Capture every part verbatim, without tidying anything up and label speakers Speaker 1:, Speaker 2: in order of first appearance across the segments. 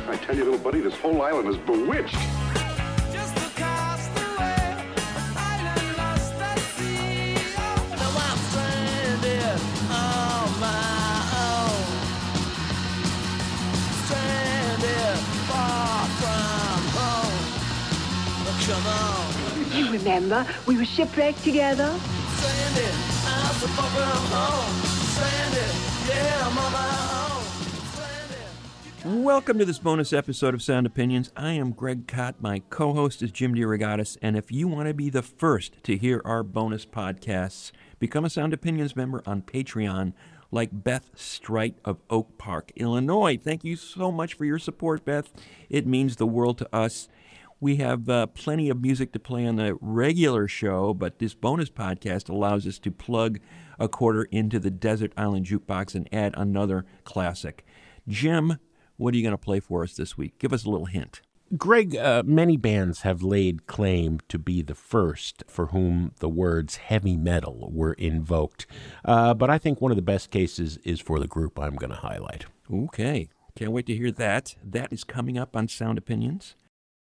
Speaker 1: I tell you, little buddy, this whole island is bewitched.
Speaker 2: Just across the way, an island lost at sea. Now I'm stranded on my own. Stranded far from home. Oh, come on.
Speaker 3: You remember, we were shipwrecked together?
Speaker 2: Stranded, I'm so far from home. Stranded, yeah, I'm on my own.
Speaker 4: Welcome to this bonus episode of Sound Opinions. I am Greg Kot. My co-host is Jim DeRogatis. And if you want to be the first to hear our bonus podcasts, become a Sound Opinions member on Patreon, like Beth Strite of Oak Park, Illinois. Thank you so much for your support, Beth. It means the world to us. We have uh, plenty of music to play on the regular show, but this bonus podcast allows us to plug a quarter into the Desert Island Jukebox and add another classic. Jim, what are you going to play for us this week? Give us a little hint.
Speaker 5: Greg, uh, many bands have laid claim to be the first for whom the words heavy metal were invoked. Uh, but I think one of the best cases is for the group I'm going to highlight.
Speaker 4: Okay. Can't wait to hear that. That is coming up on Sound Opinions.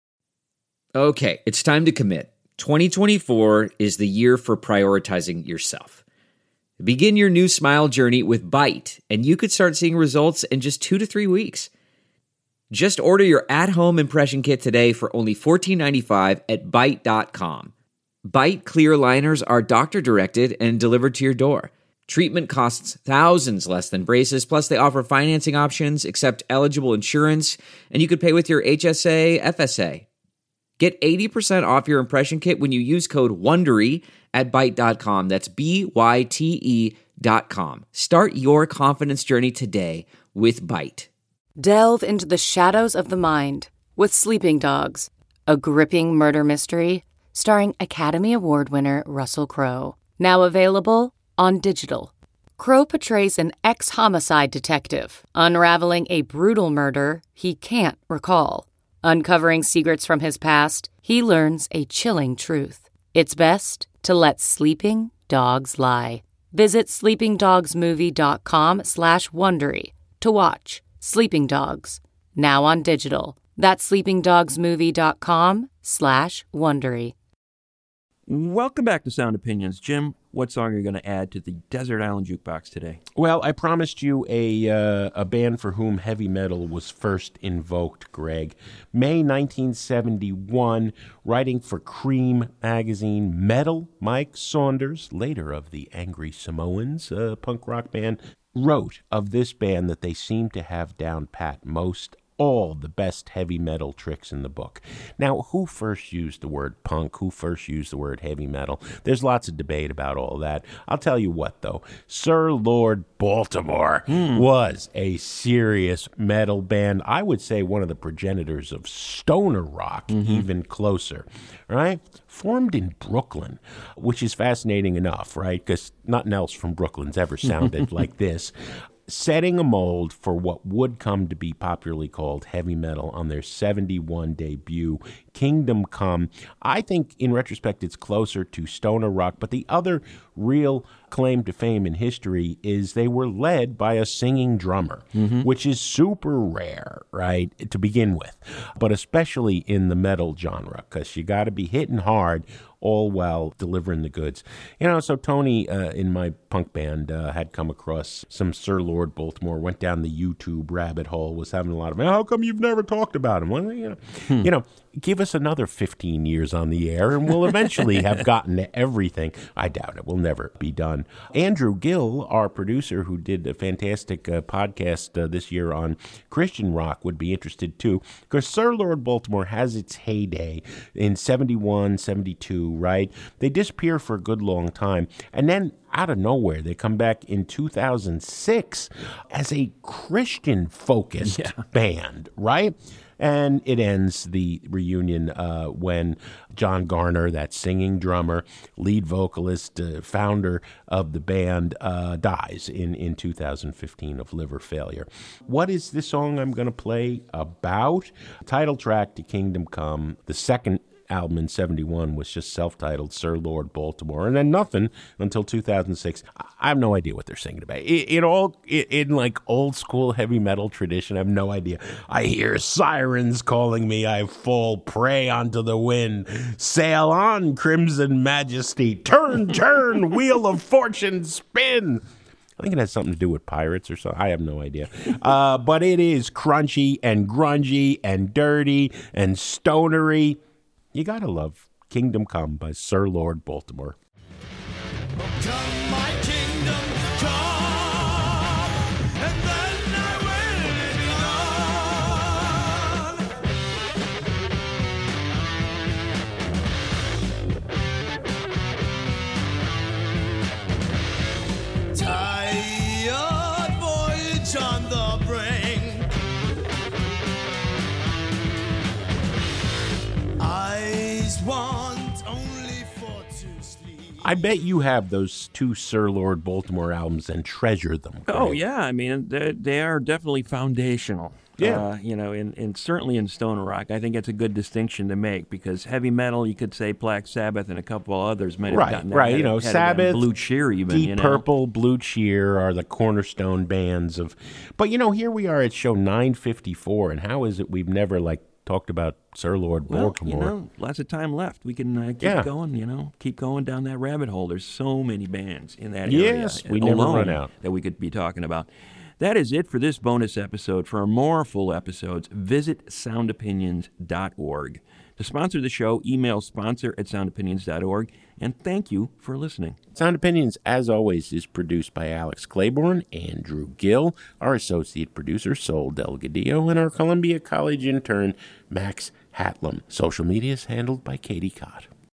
Speaker 6: Okay, it's time to commit. twenty twenty-four is the year for prioritizing yourself. Begin your new smile journey with Byte, and you could start seeing results in just two to three weeks. Just order your at-home impression kit today for only fourteen ninety-five at byte dot com. Byte clear liners are doctor-directed and delivered to your door. Treatment costs thousands less than braces, plus they offer financing options, accept eligible insurance, and you could pay with your H S A, F S A. Get eighty percent off your impression kit when you use code WONDERY at byte dot com. That's B Y T E dot com. Start your confidence journey today with Byte.
Speaker 7: Delve into the shadows of the mind with Sleeping Dogs, a gripping murder mystery starring Academy Award winner Russell Crowe. Now available on digital. Crowe portrays an ex-homicide detective unraveling a brutal murder he can't recall. Uncovering secrets from his past, he learns a chilling truth. It's best to let sleeping dogs lie. Visit sleepingdogsmovie.com slash Wondery to watch Sleeping Dogs, now on digital. That's sleepingdogsmovie.com slash Wondery.
Speaker 4: Welcome back to Sound Opinions. Jim, what song are you going to add to the Desert Island Jukebox today?
Speaker 5: Well, I promised you a uh, a band for whom heavy metal was first invoked, Greg. May nineteen seventy-one, writing for Cream magazine, Metal Mike Saunders, later of the Angry Samoans, a punk rock band, wrote of this band that they seem to have down pat most all the best heavy metal tricks in the book. Now, who first used the word punk? Who first used the word heavy metal? There's lots of debate about all that. I'll tell you what, though. Sir Lord Baltimore mm. was a serious metal band. I would say one of the progenitors of stoner rock, mm-hmm. even closer, right? Formed in Brooklyn, which is fascinating enough, right? Because nothing else from Brooklyn's ever sounded like this. Setting a mold for what would come to be popularly called heavy metal on their seventy-one debut, Kingdom Come. I think, in retrospect, it's closer to stoner rock, but the other real claim to fame in history is they were led by a singing drummer, mm-hmm. which is super rare, right, to begin with, but especially in the metal genre, because you got to be hitting hard all while delivering the goods. You know, so Tony uh, in my punk band uh, had come across some Sir Lord Baltimore, went down the YouTube rabbit hole, was having a lot of, how come you've never talked about him? Well, you know, hmm. you know, give us another fifteen years on the air and we'll eventually have gotten to everything. I doubt it. We'll never be done. Andrew Gill, our producer who did a fantastic uh, podcast uh, this year on Christian rock, would be interested too, because Sir Lord Baltimore has its heyday in seventy-one, seventy-two, right? They disappear for a good long time. And then out of nowhere, they come back in two thousand six as a Christian-focused yeah. band, right? And it ends the reunion uh, when John Garner, that singing drummer, lead vocalist, uh, founder of the band, uh, dies in, in two thousand fifteen of liver failure. What is this song I'm going to play about? Title track to Kingdom Come, the second album in seventy-one was just self-titled Sir Lord Baltimore, and then nothing until two thousand six. I have no idea what they're singing about. It, it all it, in like old school heavy metal tradition. I have no idea. I hear sirens calling me. I fall prey onto the wind. Sail on, crimson majesty. Turn, turn, wheel of fortune, spin. I think it has something to do with pirates or something. I have no idea. Uh, but it is crunchy and grungy and dirty and stonery. You gotta love Kingdom Come by Sir Lord Baltimore.
Speaker 2: Come, my kingdom, come, and then I will be gone. Tired voyage on the brink. Eyes want only for to sleep.
Speaker 5: I bet you have those two Sir Lord Baltimore albums and treasure them.
Speaker 4: Oh,
Speaker 5: Greg.
Speaker 4: yeah. I mean, they, they are definitely foundational.
Speaker 5: Yeah.
Speaker 4: Uh, you know, and, and certainly in stoner rock, I think it's a good distinction to make because heavy metal, you could say Black Sabbath and a couple of others might have
Speaker 5: Right,
Speaker 4: gotten
Speaker 5: right.
Speaker 4: ahead-
Speaker 5: You know,
Speaker 4: ahead of them.
Speaker 5: Sabbath,
Speaker 4: Blue Cheer, even.
Speaker 5: Deep
Speaker 4: you know?
Speaker 5: Purple, Blue Cheer are the cornerstone bands of. But you know, here we are at show nine fifty-four, and how is it we've never like talked about Sir Lord
Speaker 4: Well,
Speaker 5: Baltimore?
Speaker 4: you know, lots of time left. We can uh, keep
Speaker 5: Yeah.
Speaker 4: going, you know, keep going down that rabbit hole. There's so many bands in that area.
Speaker 5: Yes, we never
Speaker 4: alone
Speaker 5: run out.
Speaker 4: that we could be talking about. That is it for this bonus episode. For more full episodes, visit sound opinions dot org. To sponsor the show, email sponsor at sound opinions dot org. And thank you for listening.
Speaker 5: Sound Opinions, as always, is produced by Alex Claiborne, Andrew Gill, our associate producer, Sol Delgadillo, and our Columbia College intern, Max Hatlam. Social media is handled by Katie Cott.